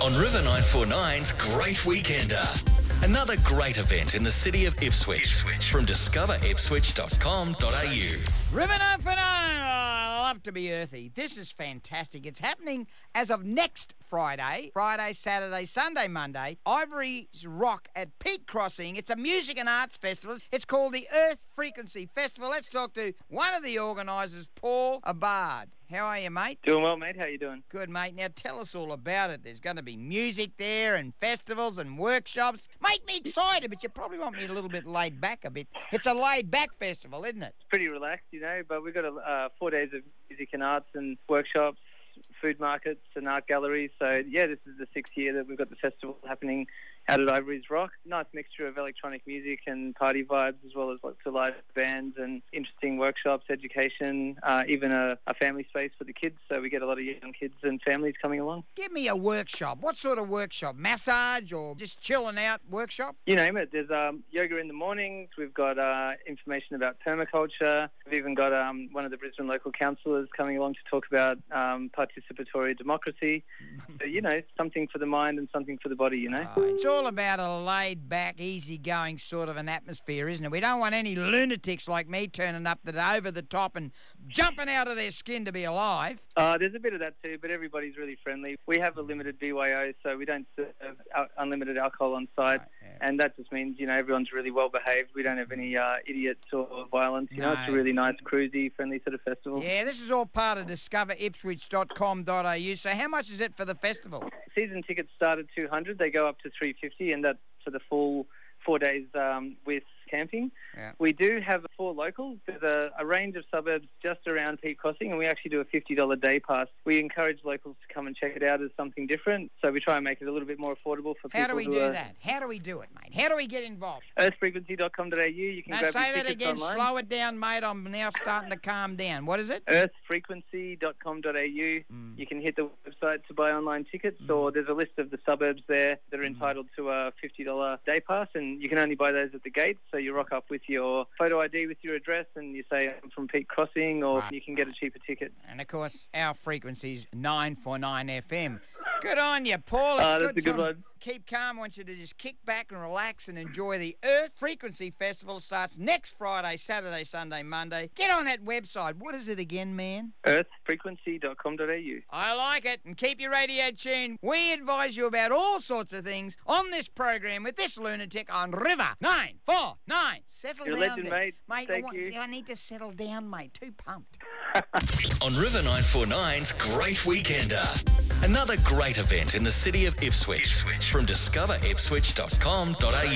on River 949's Great Weekender. Another great event in the city of Ipswich. From discoveripswich.com.au. River 949. I love to be earthy. This is fantastic. It's happening as of next Friday, Saturday, Sunday, Monday. Ivory's Rock at Peak Crossing. It's a music and arts festival. It's called the Earth Frequency Festival. Let's talk to one of the organisers, Paul Abard. How are you, mate? Doing well, mate. How you doing? Good, mate. Now tell us all about it. There's going to be music there and festivals and workshops. Make me excited, but you probably want me a little bit laid back a bit. It's a laid back festival, isn't it? It's pretty relaxed, but we've got 4 days of music and arts and workshops, food markets and art galleries. So, yeah, this is the 6th year that we've got the festival happening out at Ivory's Rock. Nice mixture of electronic music and party vibes, as well as lots of live bands and interesting workshops, education, even a family space for the kids. So we get a lot of young kids and families coming along. Give me a workshop. What sort of workshop? Massage or just chilling out workshop? You name it. There's yoga in the mornings. We've got information about permaculture. We've even got one of the Brisbane local councillors coming along to talk about participatory democracy. So, something for the mind and something for the body, It's all about a laid-back, easy-going sort of an atmosphere, isn't it? We don't want any lunatics like me turning up that are over the top and jumping out of their skin to be alive. There's a bit of that too, but everybody's really friendly. We have a limited BYO, so we don't serve unlimited alcohol on site, and that just means, everyone's really well-behaved. We don't have any idiots or violence. It's a really nice, cruisy, friendly sort of festival. Yeah, this is all part of discoveripswich.com.au. So how much is it for the festival? Season tickets start at $200. They go up to $350, and that's for the full 4 days with camping. Yeah. We do have 4 locals. There's a range of suburbs just around Peak Crossing, and we actually do a $50 day pass. We encourage locals to come and check it out as something different, so we try and make it a little bit more affordable for people. How do we do that? How do we do it, mate? How do we get involved? Earthfrequency.com.au. You can grab say your that tickets again. online. Slow it down, mate. I'm now starting to calm down. What is it? Earthfrequency.com.au. You can hit the website to buy online tickets, or there's a list of the suburbs there that are entitled to a $50 day pass, and you can only buy those at the gate. So you rock up with your photo ID with your address and you say, I'm from Peak Crossing, or you can get a cheaper ticket. And, of course, our frequency's 949 FM. Good on you, Paul. That's a good one. Keep calm. I want you to just kick back and relax and enjoy the Earth Frequency Festival. Starts next Friday, Saturday, Sunday, Monday. Get on that website. What is it again, man? Earthfrequency.com.au. I like it. And keep your radio tuned. We advise you about all sorts of things on this program with this lunatic on River 949. Settle You're down. a legend, mate. Thank you. I need to settle down, mate. Too pumped. On River 949's Great Weekender. Another great event in the city of Ipswich. From discoveripswich.com.au.